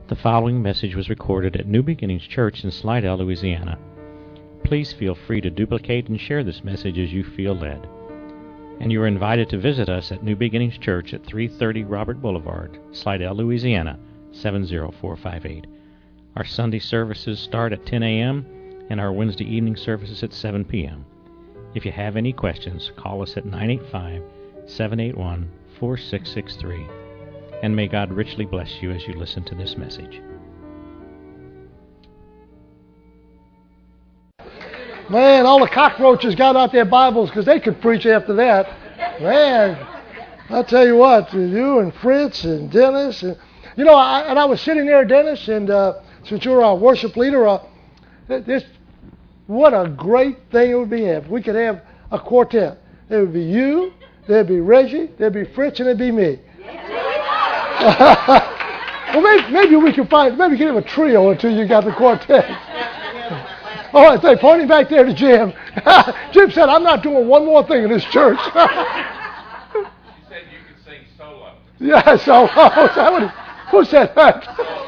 The following message was recorded at New Beginnings Church in Slidell, Louisiana. Please feel free to duplicate and share this message as you feel led. And you are invited to visit us at New Beginnings Church at 330 Robert Boulevard, Slidell, Louisiana, 70458. Our Sunday services start at 10 a.m. and our Wednesday evening services at 7 p.m. If you have any questions, call us at 985-781-4663. And may God richly bless you as you listen to this message. Man, all the cockroaches got out their Bibles because they could preach after that. Man, I'll tell you what, you and Fritz and Dennis. And, I was sitting there, Dennis, and since you're our worship leader, what a great thing it would be if we could have a quartet. There would be you, there'd be Reggie, there'd be Fritz, and there'd be me. Well, maybe we can have a trio until you got the quartet. Oh, I say, pointing back there to Jim. Jim said, I'm not doing one more thing in this church. She said you could sing solo. Yeah, who said that?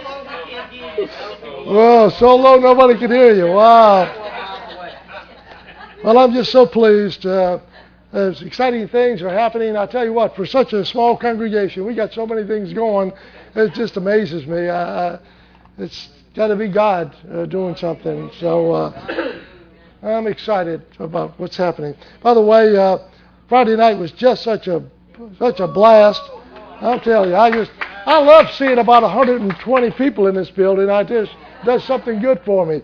Well, solo, nobody can hear you. Wow. Well, I'm just so pleased. There's exciting things are happening. I tell you what, for such a small congregation, we got so many things going. It just amazes me. It's got to be God doing something. So I'm excited about what's happening. By the way, Friday night was just such a blast. I'll tell you, I love seeing about 120 people in this building. It does something good for me.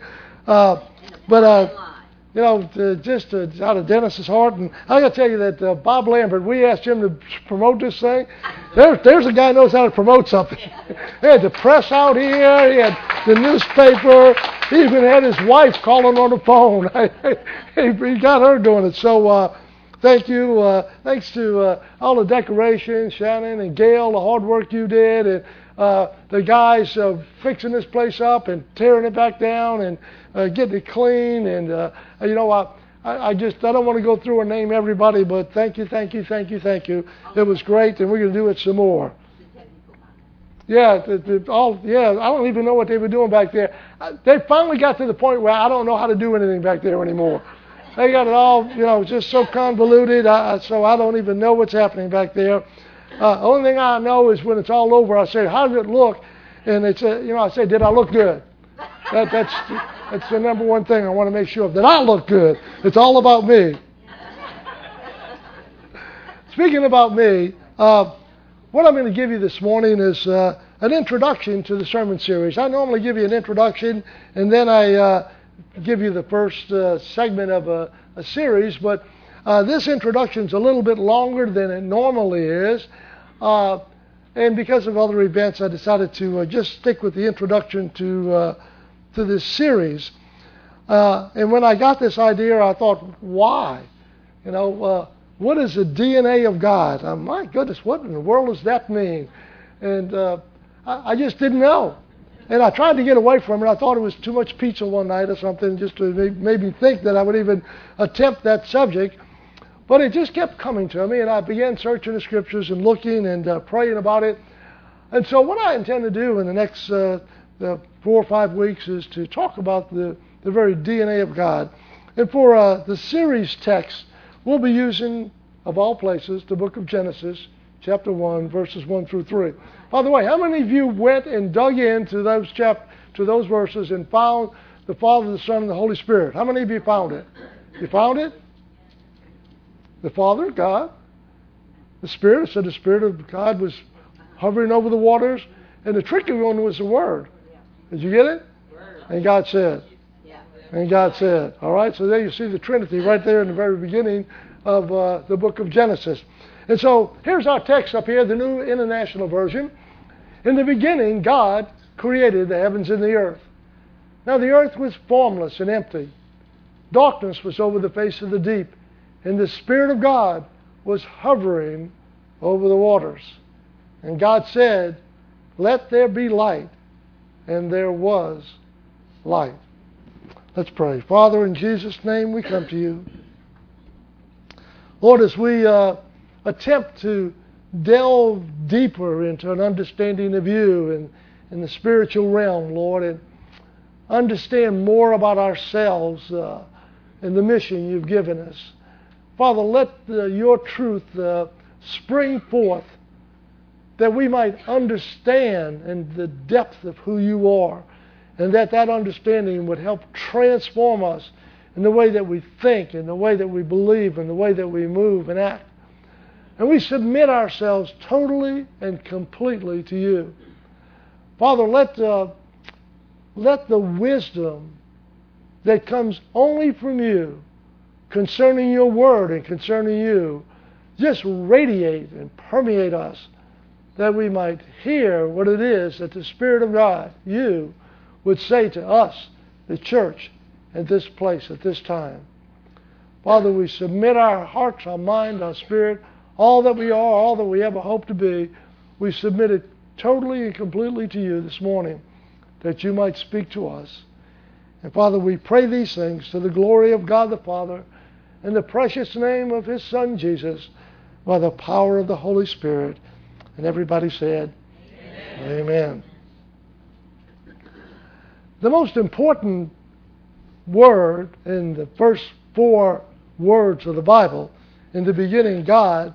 Just out of Dennis's heart. And I got to tell you that Bob Lambert, we asked him to promote this thing. There's a guy who knows how to promote something. He had the press out here. He had the newspaper. He even had his wife calling on the phone. He got her doing it. So thank you. Thanks to all the decorations, Shannon and Gail, the hard work you did, and the guys fixing this place up and tearing it back down and getting it clean. And I don't want to go through and name everybody, but thank you. It was great, and we're going to do it some more. Yeah, I don't even know what they were doing back there. They finally got to the point where I don't know how to do anything back there anymore. They got it all, just so convoluted, so I don't even know what's happening back there. Only thing I know is when it's all over, I say, how did it look? And I say, did I look good? That's the number one thing I want to make sure of, that I look good. It's all about me. Speaking about me, what I'm going to give you this morning is an introduction to the sermon series. I normally give you an introduction, and then I give you the first segment of a series, but this introduction is a little bit longer than it normally is. And because of other events, I decided to just stick with the introduction to this series. And when I got this idea, I thought, why? What is the DNA of God? My goodness, what in the world does that mean? And I just didn't know. And I tried to get away from it. I thought it was too much pizza one night or something, just to make me think that I would even attempt that subject. But it just kept coming to me, and I began searching the Scriptures and looking and praying about it. And so what I intend to do in the next 4 or 5 weeks is to talk about the very DNA of God. And for the series text, we'll be using, of all places, the book of Genesis, chapter 1, verses 1 through 3. By the way, how many of you went and dug into those verses and found the Father, the Son, and the Holy Spirit? How many of you found it? You found it? The Father, God. The Spirit, so the Spirit of God was hovering over the waters. And the tricky one was the Word. Did you get it? And God said. And God said. All right, so there you see the Trinity right there in the very beginning of the book of Genesis. And so here's our text up here, the New International Version. In the beginning, God created the heavens and the earth. Now the earth was formless and empty. Darkness was over the face of the deep. And the Spirit of God was hovering over the waters. And God said, let there be light. And there was light. Let's pray. Father, in Jesus' name we come to you. Lord, as we attempt to delve deeper into an understanding of you in the spiritual realm, Lord, and understand more about ourselves and the mission you've given us. Father, let your truth spring forth that we might understand in the depth of who you are, and that understanding would help transform us in the way that we think, in the way that we believe, in the way that we move and act. And we submit ourselves totally and completely to you. Father, let the wisdom that comes only from you concerning your word and concerning you just radiate and permeate us, that we might hear what it is that the Spirit of God, you, would say to us, the church, at this place, at this time. Father, we submit our hearts, our mind, our spirit, all that we are, all that we ever hope to be. We submit it totally and completely to you this morning, that you might speak to us. And Father, we pray these things to the glory of God the Father, in the precious name of His Son Jesus, by the power of the Holy Spirit. And everybody said, Amen. Amen. The most important word in the first 4 words of the Bible, in the beginning God,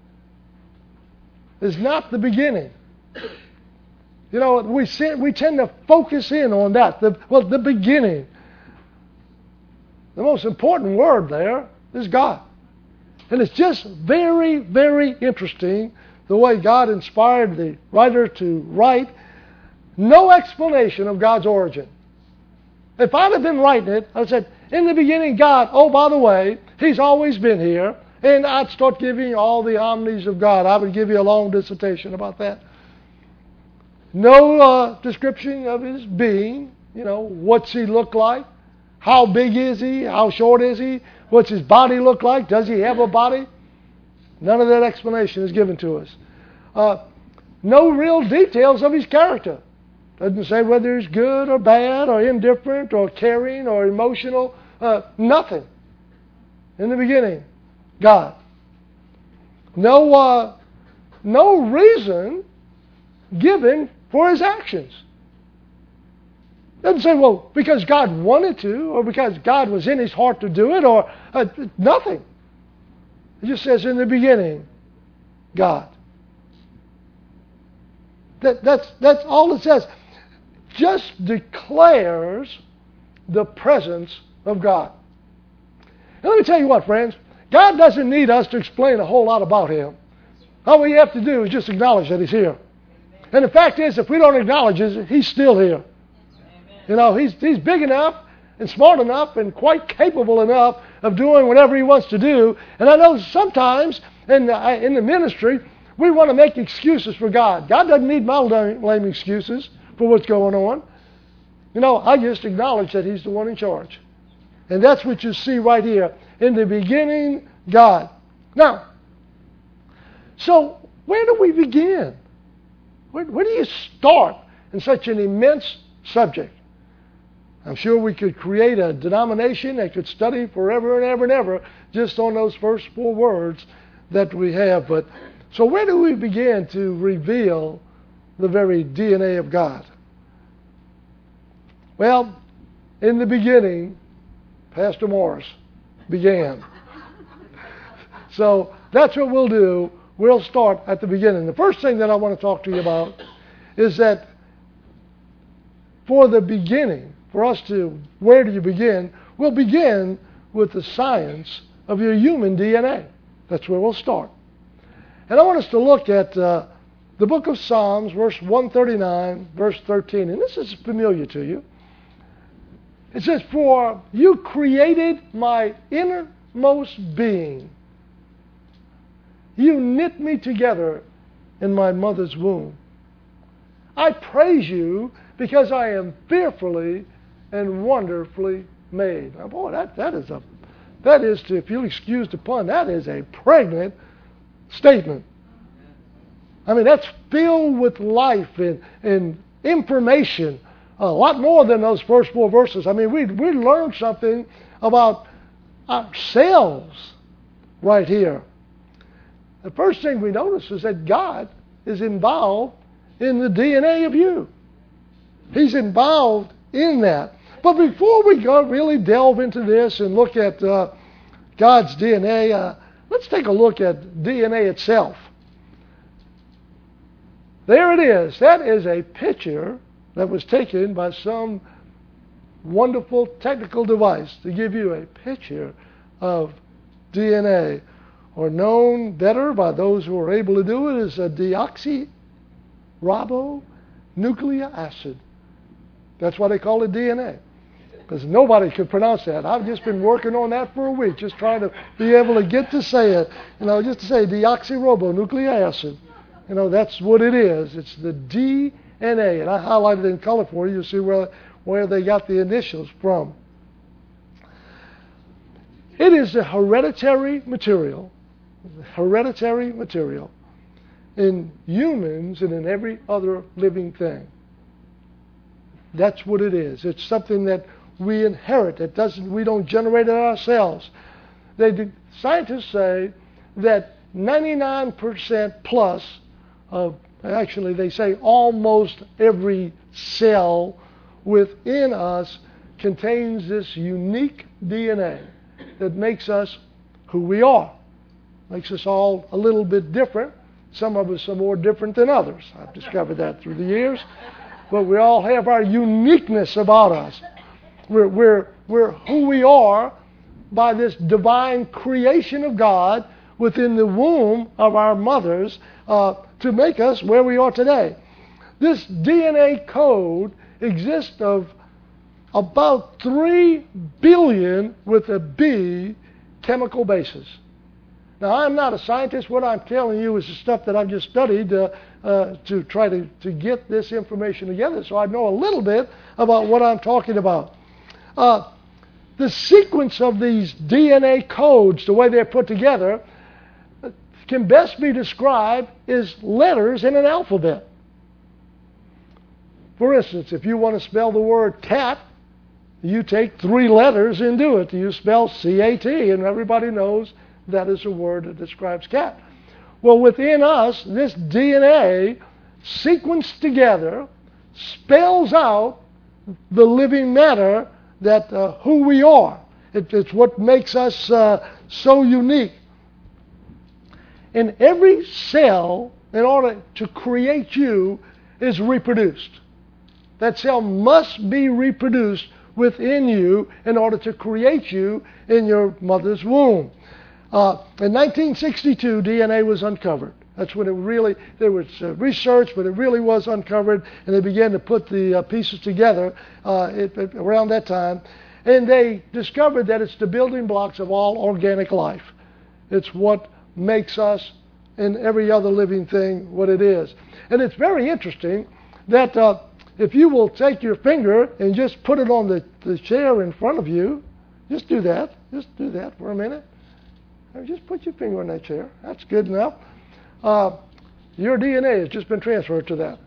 is not the beginning. You know, we tend to focus in on that, the beginning. The most important word there is God. And it's just very, very interesting the way God inspired the writer to write. No explanation of God's origin. If I'd have been writing it, I said, in the beginning God, oh, by the way, He's always been here. And I'd start giving you all the omnis of God. I would give you a long dissertation about that. No description of His being. You know, what's He look like? How big is He? How short is He? What's His body look like? Does He have a body? None of that explanation is given to us. No real details of His character. Doesn't say whether He's good or bad or indifferent or caring or emotional. Nothing. In the beginning, God. No reason given for His actions. Doesn't say, well, because God wanted to, or because God was in His heart to do it, or nothing. It just says in the beginning, God. That's all it says. Just declares the presence of God. And let me tell you what, friends. God doesn't need us to explain a whole lot about Him. All we have to do is just acknowledge that He's here. And the fact is, if we don't acknowledge it, He's still here. You know, He's big enough and smart enough and quite capable enough of doing whatever He wants to do. And I know sometimes in the ministry, we want to make excuses for God. God doesn't need my lame excuses for what's going on. You know, I just acknowledge that He's the one in charge. And that's what you see right here. In the beginning, God. Now, so where do we begin? Where do you start in such an immense subject? I'm sure we could create a denomination that could study forever and ever and ever just on those first 4 words that we have. But so where do we begin to reveal the very DNA of God? Well, in the beginning, Pastor Morris began. So that's what we'll do. We'll start at the beginning. The first thing that I want to talk to you about is that for the beginning, for us to, where do you begin? We'll begin with the science of your human DNA. That's where we'll start. And I want us to look at the book of Psalms, verse 139, verse 13. And this is familiar to you. It says, for you created my innermost being. You knit me together in my mother's womb. I praise you because I am fearfully and wonderfully made. Now, boy, that is, if you'll excuse the pun, that is a pregnant statement. I mean, that's filled with life and information. A lot more than those first 4 verses. I mean, we learned something about ourselves right here. The first thing we notice is that God is involved in the DNA of you. He's involved in that. But before we go really delve into this and look at God's DNA, let's take a look at DNA itself. There it is. That is a picture that was taken by some wonderful technical device to give you a picture of DNA, or known better by those who are able to do it as a deoxyribonucleic acid. That's why they call it DNA, because nobody could pronounce that. I've just been working on that for a week, just trying to be able to get to say it. Just to say deoxyribonucleic acid. That's what it is. It's the DNA, and I highlighted it in color for you. You'll see where they got the initials from. It is a hereditary material in humans and in every other living thing. That's what it is. It's something that we inherit. We don't generate it ourselves. Scientists say that 99% plus of, actually they say almost every cell within us contains this unique DNA that makes us who we are. Makes us all a little bit different. Some of us are more different than others. I've discovered that through the years. But we all have our uniqueness about us. We're who we are by this divine creation of God within the womb of our mothers to make us where we are today. This DNA code exists of about 3 billion with a B chemical bases. Now, I'm not a scientist. What I'm telling you is the stuff that I've just studied to try to get this information together, so I know a little bit about what I'm talking about. The sequence of these DNA codes, the way they're put together, can best be described as letters in an alphabet. For instance, if you want to spell the word cat, you take 3 letters and do it. You spell C-A-T, and everybody knows that is a word that describes cat. Well, within us, this DNA sequenced together spells out the living matter that who we are. It's what makes us so unique. And every cell, in order to create you, is reproduced. That cell must be reproduced within you in order to create you in your mother's womb. In 1962, DNA was uncovered. That's when there was research, but it really was uncovered, and they began to put the pieces together around that time. And they discovered that it's the building blocks of all organic life. It's what makes us and every other living thing what it is. And it's very interesting that if you will take your finger and just put it on the chair in front of you, just do that for a minute. Just put your finger on that chair. That's good enough. Your DNA has just been transferred to that.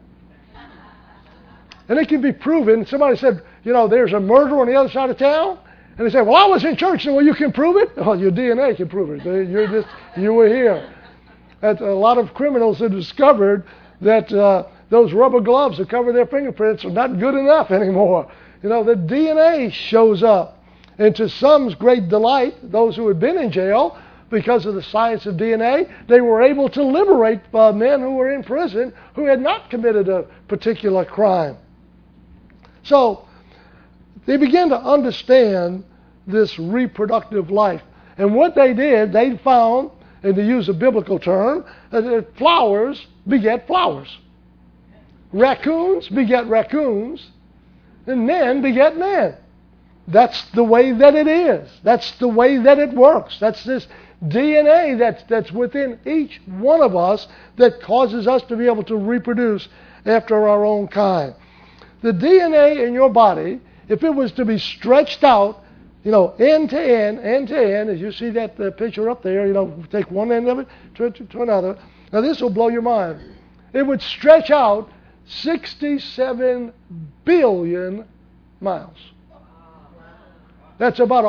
And it can be proven. Somebody said, there's a murderer on the other side of town. And they said, well, I was in church. And, well, you can prove it? Oh, your DNA can prove it. You were here. And a lot of criminals have discovered that those rubber gloves that cover their fingerprints are not good enough anymore. The DNA shows up. And to some's great delight, those who had been in jail, because of the science of DNA, they were able to liberate men who were in prison who had not committed a particular crime. So they began to understand this reproductive life. And what they did, they found, and to use a biblical term, that flowers beget flowers. Raccoons beget raccoons, and men beget men. That's the way that it is. That's the way that it works. That's this DNA that's within each one of us that causes us to be able to reproduce after our own kind. The DNA in your body, if it was to be stretched out, end to end, as you see that picture up there, take one end of it to another. Now this will blow your mind. It would stretch out 67 billion miles. That's about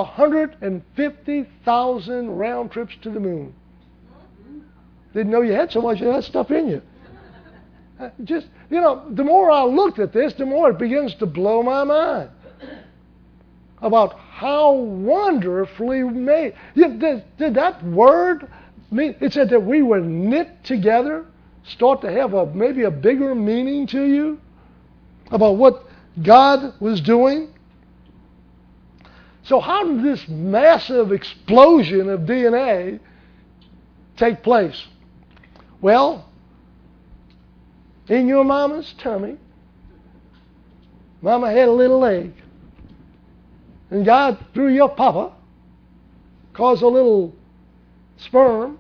150,000 round trips to the moon. Didn't know you had so much of that stuff in you. The more I looked at this, the more it begins to blow my mind about how wonderfully made. Did that word mean? It said that we were knit together. Start to have maybe a bigger meaning to you about what God was doing. So how did this massive explosion of DNA take place? Well, in your mama's tummy, mama had a little egg. And God, through your papa, caused a little sperm.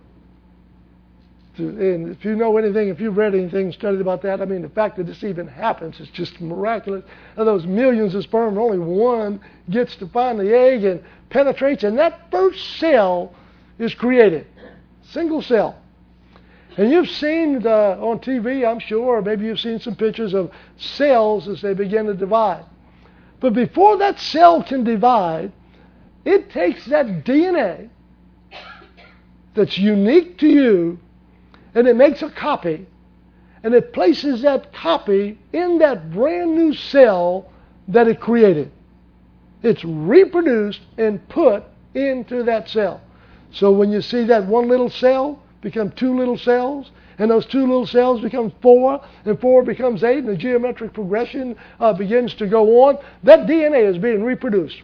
And if you know anything, if you've read anything, studied about that, the fact that this even happens is just miraculous. Of those millions of sperm, only one gets to find the egg and penetrates, and that first cell is created. Single cell. And you've seen on TV, I'm sure, or maybe you've seen some pictures of cells as they begin to divide. But before that cell can divide, it takes that DNA that's unique to you, and it makes a copy, and it places that copy in that brand new cell that it created. It's reproduced and put into that cell. So when you see that one little cell become two little cells, and those two little cells become 4, and 4 becomes 8, and the geometric progression begins to go on, that DNA is being reproduced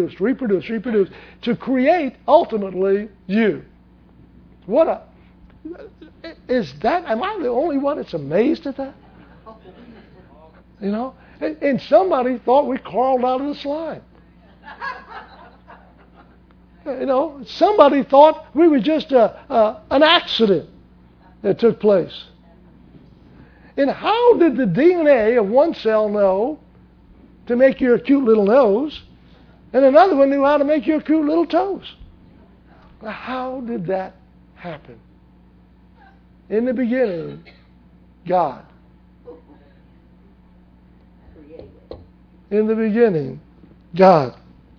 to create, ultimately, you. Am I the only one that's amazed at that? And somebody thought we crawled out of the slime. Somebody thought we were just an accident that took place. And how did the DNA of one cell know to make you a cute little nose, and another one knew how to make you a cute little toes? How did that happen? In the beginning, God. In the beginning, God.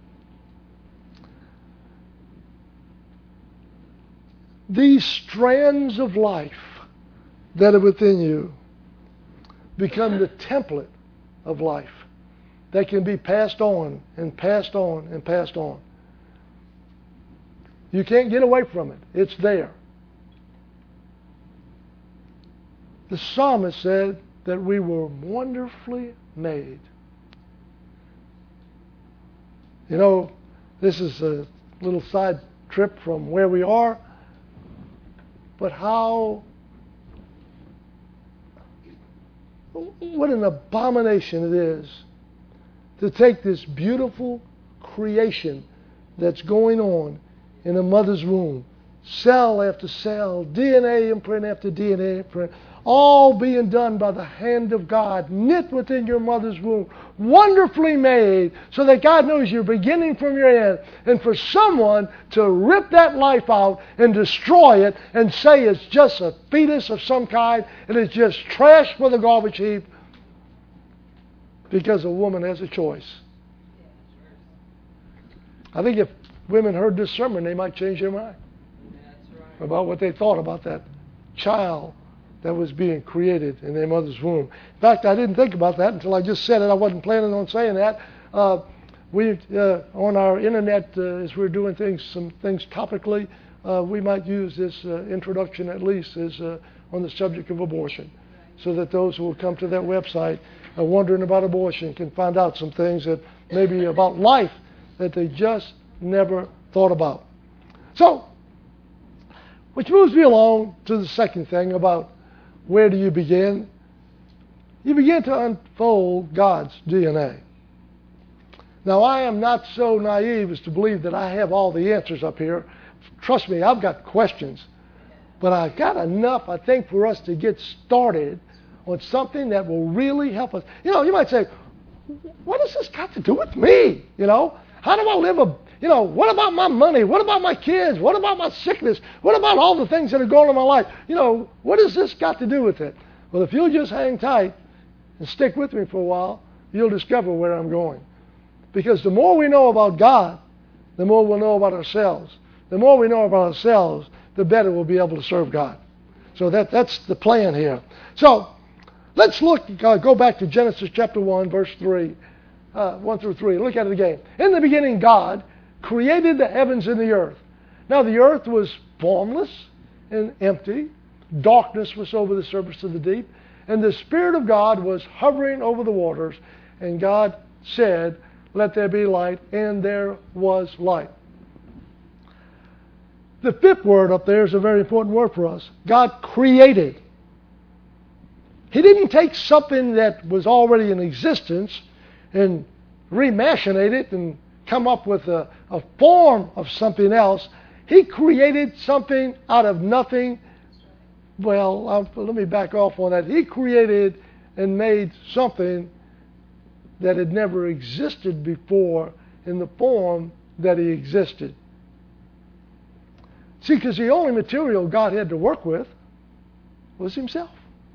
These strands of life that are within you become the template of life that can be passed on and passed on and passed on. You can't get away from it. It's there. The psalmist said that we were wonderfully made. This is a little side trip from where we are, but what an abomination it is to take this beautiful creation that's going on in a mother's womb, cell after cell, DNA imprint after DNA imprint, all being done by the hand of God, knit within your mother's womb, wonderfully made, so that God knows you're beginning from your end. And for someone to rip that life out and destroy it and say it's just a fetus of some kind and it's just trash for the garbage heap because a woman has a choice. I think if women heard this sermon, they might change their mind about what they thought about that child that was being created in their mother's womb. In fact, I didn't think about that until I just said it. I wasn't planning on saying that. We on our internet, as we're doing some things topically, we might use this introduction at least as on the subject of abortion, so that those who will come to that website wondering about abortion can find out some things that maybe about life that they just never thought about. So, which moves me along to the second thing about where do you begin? You begin to unfold God's DNA. Now, I am not so naive as to believe that I have all the answers up here. Trust me, I've got questions. But I've got enough, I think, for us to get started on something that will really help us. You might say, what has this got to do with me? How do I live what about my money? What about my kids? What about my sickness? What about all the things that are going on in my life? What has this got to do with it? Well, if you'll just hang tight and stick with me for a while, you'll discover where I'm going. Because the more we know about God, the more we'll know about ourselves. The more we know about ourselves, the better we'll be able to serve God. So that's the plan here. So, Let's go back to Genesis chapter 1, verse 3, 1 through 3. Look at it again. In the beginning, God created the heavens and the earth. Now the earth was formless and empty. Darkness was over the surface of the deep. And the Spirit of God was hovering over the waters. And God said, "Let there be light," and there was light. The fifth word up there is a very important word for us. God created. He didn't take something that was already in existence and remachinate it and come up with a form of something else. He created something out of nothing. Well, let me back off on that. He created and made something that had never existed before in the form that he existed. See, because the only material God had to work with was himself.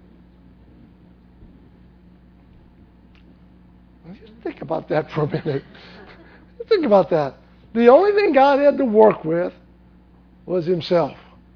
Just think about that for a minute. Think about that. The only thing God had to work with was himself.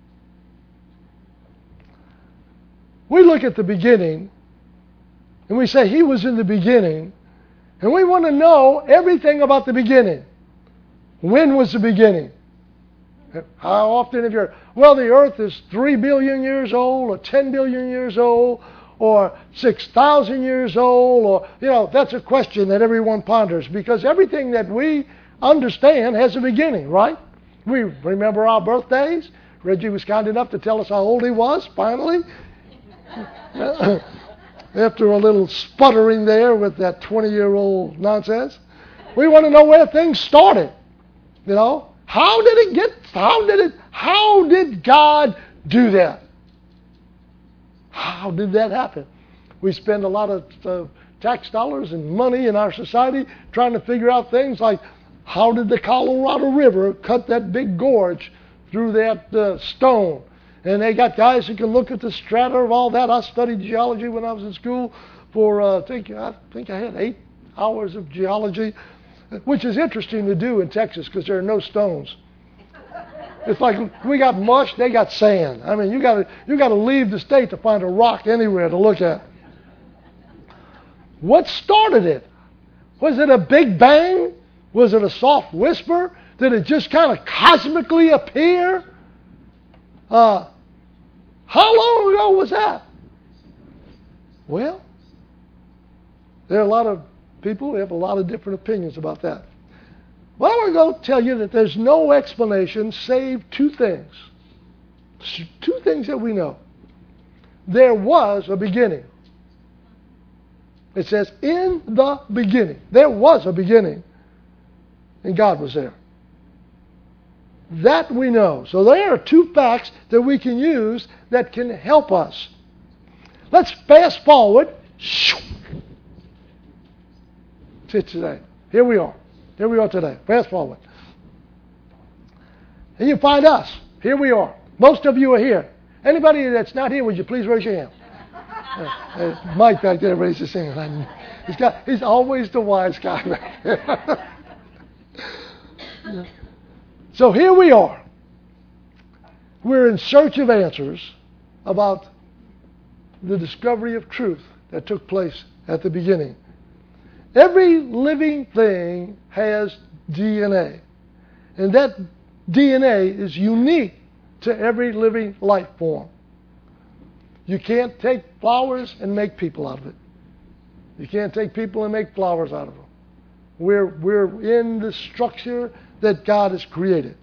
We look at the beginning and we say he was in the beginning, and we want to know everything about the beginning. When was the beginning? How often have you heard, well, the earth is 3 billion years old, or 10 billion years old, or 6,000 years old, or, that's a question that everyone ponders, because everything that we understand has a beginning, right? We remember our birthdays. Reggie was kind enough to tell us how old he was, finally. After a little sputtering there with that 20-year-old nonsense. We want to know where things started. How did God do that? How did that happen? We spend a lot of tax dollars and money in our society trying to figure out things like, how did the Colorado River cut that big gorge through that stone? And they got guys who can look at the strata of all that. I studied geology when I was in school for, I think I had 8 hours of geology, which is interesting to do in Texas because there are no stones. It's like we got mush, they got sand. I mean, you got to leave the state to find a rock anywhere to look at. What started it? Was it a big bang? Was it a soft whisper? Did it just kind of cosmically appear? How long ago was that? Well, there are a lot of people who have a lot of different opinions about that. But I want to go tell you that there's no explanation save 2 things. 2 things that we know. There was a beginning. It says, in the beginning. There was a beginning. And God was there. That we know. So there are 2 facts that we can use that can help us. Let's fast forward to today. Here we are. Here we are today. Fast forward. And you find us. Here we are. Most of you are here. Anybody that's not here, would you please raise your hand? Mike back there raised his hand. He's always the wise guy back there. So here we are. We're in search of answers about the discovery of truth that took place at the beginning. Every living thing has DNA. And that DNA is unique to every living life form. You can't take flowers and make people out of it. You can't take people and make flowers out of them. We're in the structure that God has created.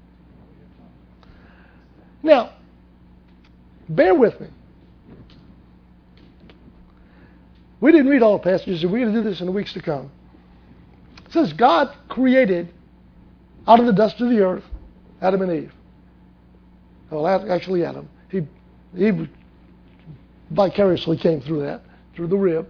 Now, bear with me. We didn't read all the passages, and we're going to do this in the weeks to come. It says God created out of the dust of the earth Adam and Eve. Well, actually Adam. He vicariously came through that, through the rib.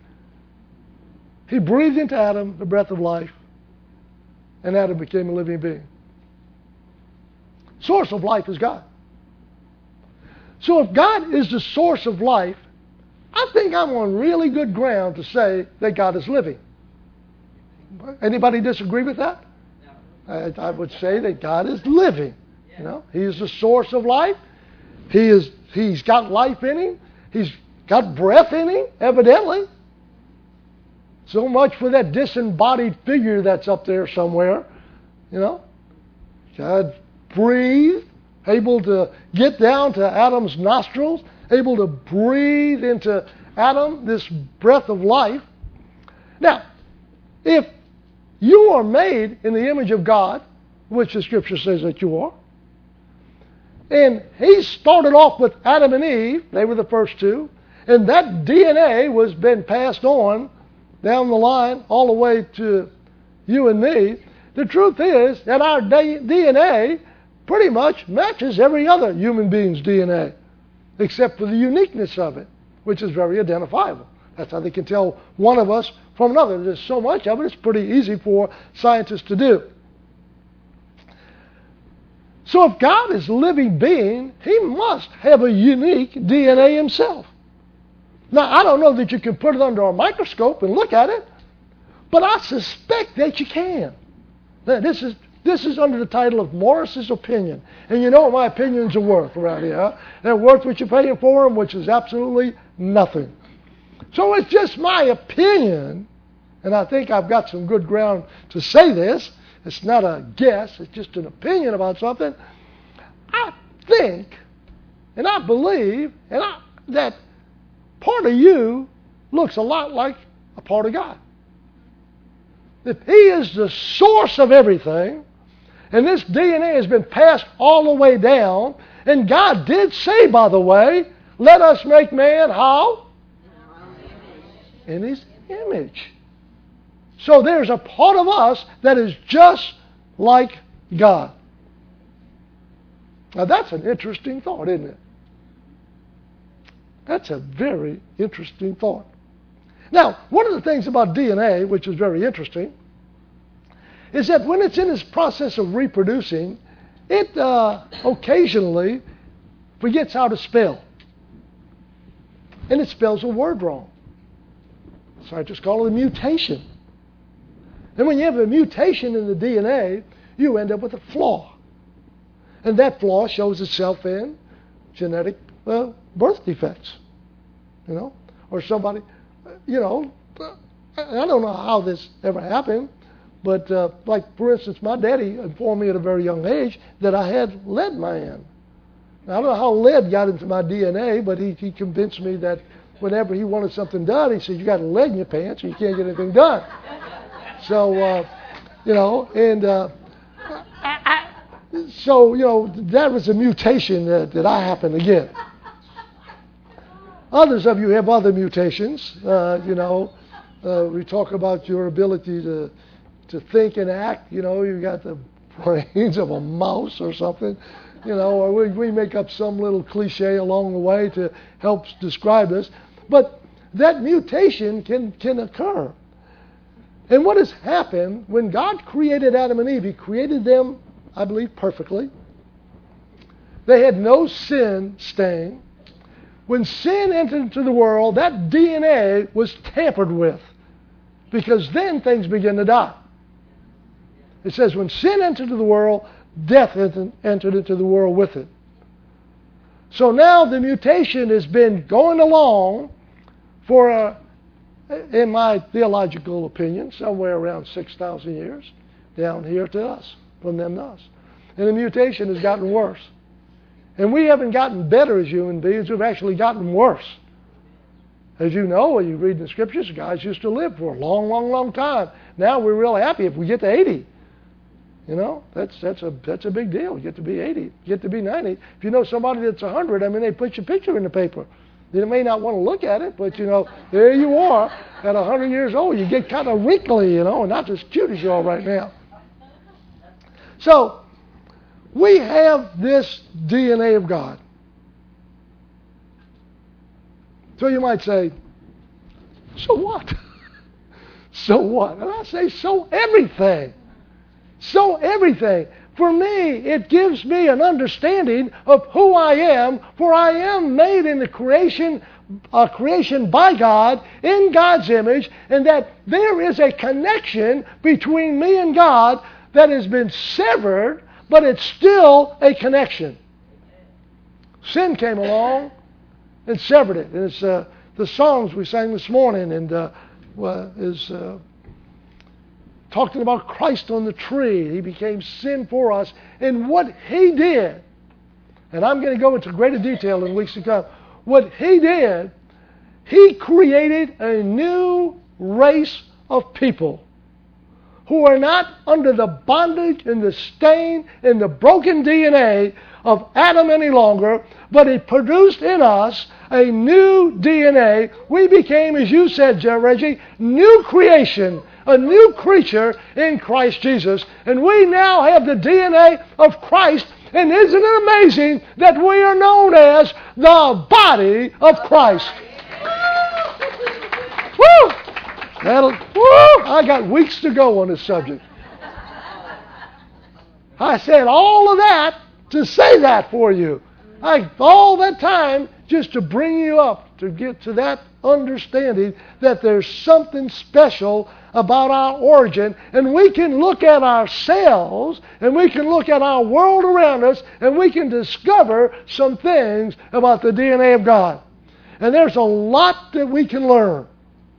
He breathed into Adam the breath of life, and Adam became a living being. Source of life is God. So if God is the source of life, I think I'm on really good ground to say that God is living. Anybody disagree with that? No. I would say that God is living. Yeah. He is the source of life. He's got life in him. He's got breath in him, evidently. So much for that disembodied figure that's up there somewhere. You know, God breathed, able to get down to Adam's nostrils, able to breathe into Adam this breath of life. Now, if you are made in the image of God, which the Scripture says that you are, and he started off with Adam and Eve, they were the first two, and that DNA was been passed on down the line all the way to you and me. The truth is that our DNA pretty much matches every other human being's DNA, except for the uniqueness of it, which is very identifiable. That's how they can tell one of us from another. There's so much of it, it's pretty easy for scientists to do. So if God is a living being, he must have a unique DNA himself. Now, I don't know that you can put it under a microscope and look at it, but I suspect that you can. Now, this is under the title of Morris's opinion. And you know what my opinions are worth around here. Huh? They're worth what you're paying for them, which is absolutely nothing. So it's just my opinion, and I think I've got some good ground to say this. It's not a guess, it's just an opinion about something. I think, and I believe, that part of you looks a lot like a part of God. If he is the source of everything, and this DNA has been passed all the way down, and God did say, by the way, let us make man how? In his image. So there's a part of us that is just like God. Now that's an interesting thought, isn't it? That's a very interesting thought. Now, one of the things about DNA, which is very interesting, is that when it's in its process of reproducing, it occasionally forgets how to spell. And it spells a word wrong. Scientists call it a mutation. And when you have a mutation in the DNA, you end up with a flaw. And that flaw shows itself in genetic birth defects. You know, or somebody, you know, I don't know how this ever happened, but like, for instance, my daddy informed me at a very young age that I had lead in my hand. Now, I don't know how lead got into my DNA, but he convinced me that whenever he wanted something done, he said, you got lead in your pants or you can't get anything done. So, you know, and so, you know, that was a mutation that I happened to get. Others of you have other mutations. You know, we talk about your ability to think and act. You know, you got the brains of a mouse or something. You know, or we make up some little cliche along the way to help describe this. But that mutation can occur. And what has happened when God created Adam and Eve, he created them, I believe, perfectly. They had no sin stain. When sin entered into the world, that DNA was tampered with, because then things begin to die. It says when sin entered into the world, death entered into the world with it. So now the mutation has been going along for, in my theological opinion, somewhere around 6,000 years, down here to us, from them to us. And the mutation has gotten worse. And we haven't gotten better as human beings, we've actually gotten worse. As you know, when you read the Scriptures, guys used to live for a long, long, long time. Now we're real happy if we get to 80. You know, that's a big deal. You get to be 80, you get to be 90. If you know somebody that's 100, I mean, they put your picture in the paper. They may not want to look at it, but, you know, there you are at 100 years old. You get kind of wrinkly, you know, and not as cute as you are right now. So, we have this DNA of God. So you might say, so what? So what? And I say, so everything. So everything. For me, it gives me an understanding of who I am, for I am made in the creation by God, in God's image, and that there is a connection between me and God that has been severed, but it's still a connection. Sin came along and severed it. And the songs we sang this morning and is talking about Christ on the tree. He became sin for us. And what He did, and I'm going to go into greater detail in weeks to come, what He did, He created a new race of people who are not under the bondage and the stain and the broken DNA of Adam any longer, but He produced in us a new DNA. We became, as you said, Reggie, new creation, a new creature in Christ Jesus. And we now have the DNA of Christ. And isn't it amazing that we are known as the body of Christ? Woo! I got weeks to go on this subject. I said all of that to say that for you. All that time just to bring you up, to get to that understanding that there's something special about our origin. And we can look at ourselves, and we can look at our world around us, and we can discover some things about the DNA of God. And there's a lot that we can learn.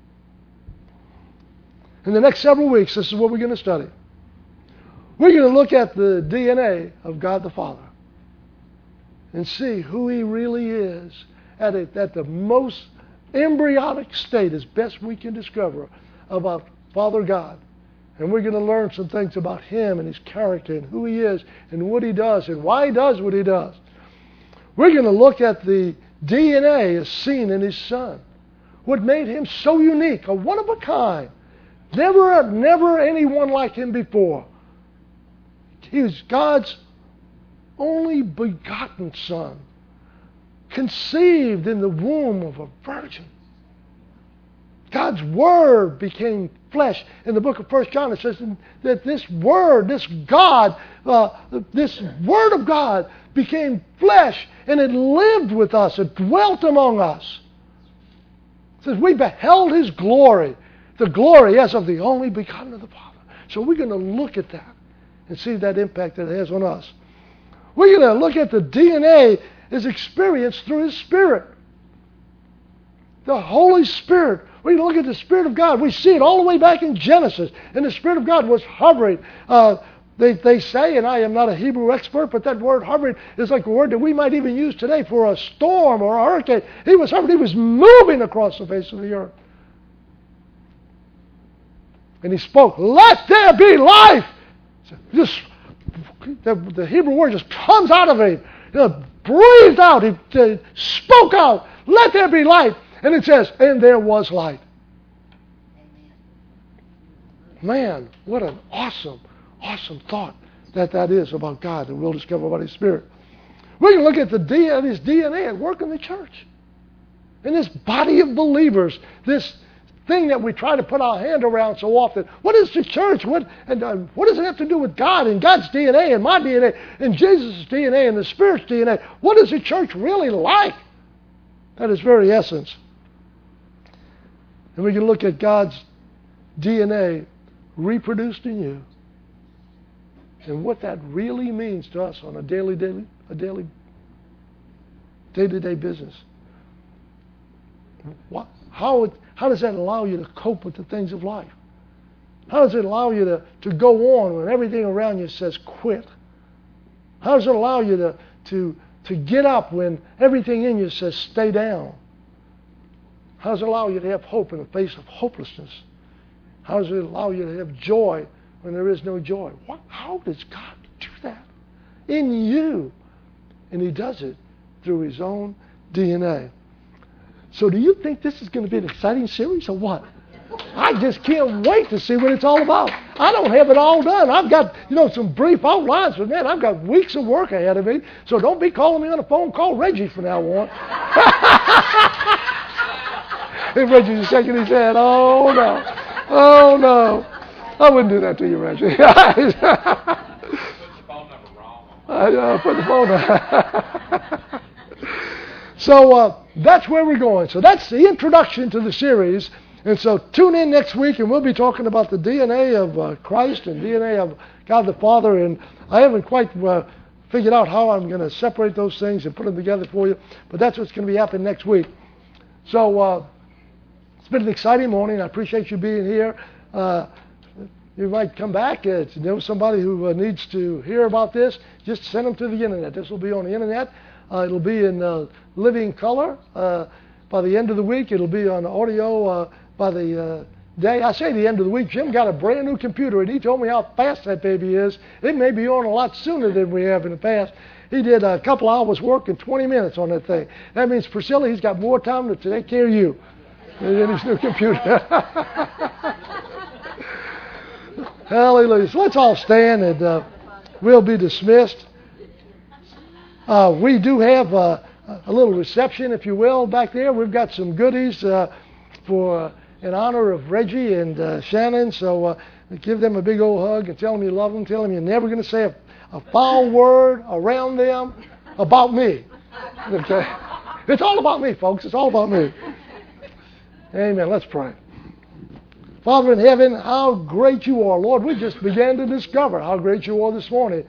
In the next several weeks, this is what we're going to study. We're going to look at the DNA of God the Father and see who He really is at the most embryonic state, as best we can discover, about Father God. And we're going to learn some things about Him and His character and who He is and what He does and why He does what He does. We're going to look at the DNA as seen in His Son. What made Him so unique, a one of a kind. Never anyone like Him before. He was God's only begotten Son, conceived in the womb of a virgin. God's Word became flesh. In the book of 1 John it says that this Word, this God, this Word of God became flesh and it lived with us, it dwelt among us. It says we beheld His glory, the glory as of the only begotten of the Father. So we're going to look at that and see that impact that it has on us. We're going to look at the DNA as experienced through His Spirit. The Holy Spirit. We're going to look at the Spirit of God. We see it all the way back in Genesis. And the Spirit of God was hovering. They say, and I am not a Hebrew expert, but that word hovering is like a word that we might even use today for a storm or a hurricane. He was hovering. He was moving across the face of the earth. And He spoke, "Let there be life." The Hebrew word just comes out of Him. Breathed out. He spoke out, "Let there be light." And it says, and there was light. Man, what an awesome thought that is about God, and we'll discover about His Spirit. We're going to look at His DNA at work in the church. In this body of believers, this thing that we try to put our hand around so often. What is the church? What does it have to do with God and God's DNA and my DNA and Jesus' DNA and the Spirit's DNA? What is the church really like? That is very essence. And we can look at God's DNA reproduced in you and what that really means to us on a daily day-to-day business. How does that allow you to cope with the things of life? How does it allow you to go on when everything around you says quit? How does it allow you to get up when everything in you says stay down? How does it allow you to have hope in the face of hopelessness? How does it allow you to have joy when there is no joy? How does God do that in you? And He does it through His own DNA. So do you think this is going to be an exciting series or what? I just can't wait to see what it's all about. I don't have it all done. I've got, some brief outlines, but man, I've got weeks of work ahead of me. So don't be calling me on a phone. Call Reggie from now on. And Reggie's just shaking his head. Oh, no. Oh, no. I wouldn't do that to you, Reggie. Put the phone number wrong. I put the phone number. So that's where we're going. So that's the introduction to the series. And so tune in next week, and we'll be talking about the DNA of Christ and DNA of God the Father. And I haven't quite figured out how I'm going to separate those things and put them together for you. But that's what's going to be happening next week. So It's been an exciting morning. I appreciate you being here. You might come back. Know somebody who needs to hear about this. Just send them to the internet. This will be on the internet. It'll be in living color by the end of the week. It'll be on audio by the day. I say the end of the week. Jim got a brand new computer, and he told me how fast that baby is. It may be on a lot sooner than we have in the past. He did a couple hours work in 20 minutes on that thing. That means, Priscilla, he's got more time to take care of you than his new computer. Hallelujah. So let's all stand, and we'll be dismissed. We do have a little reception, if you will, back there. We've got some goodies for in honor of Reggie and Shannon. So give them a big old hug and tell them you love them. Tell them you're never going to say a foul word around them about me. Okay? It's all about me, folks. It's all about me. Amen. Let's pray. Father in heaven, how great you are, Lord. We just began to discover how great you are this morning.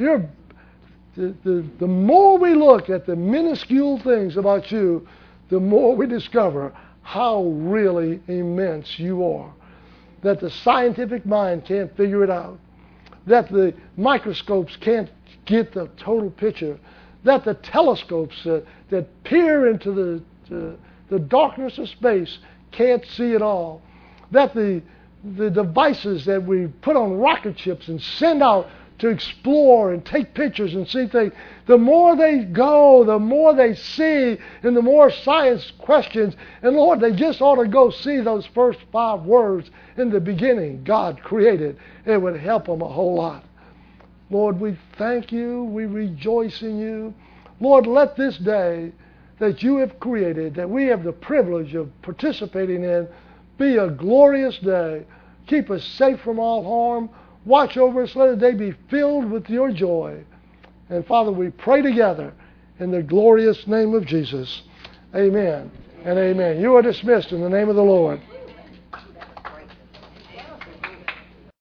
The more we look at the minuscule things about you, the more we discover how really immense you are. That the scientific mind can't figure it out. That the microscopes can't get the total picture. That the telescopes that peer into the darkness of space can't see it all. That the devices that we put on rocket ships and send out to explore and take pictures and see things, the more they go, the more they see, and the more science questions. And Lord, they just ought to go see those first 5 words in the beginning, God created. It would help them a whole lot. Lord, we thank you. We rejoice in you. Lord, let this day that you have created, that we have the privilege of participating in, be a glorious day. Keep us safe from all harm. Watch over us. Let the day be filled with your joy. And Father, we pray together in the glorious name of Jesus. Amen and amen. You are dismissed in the name of the Lord.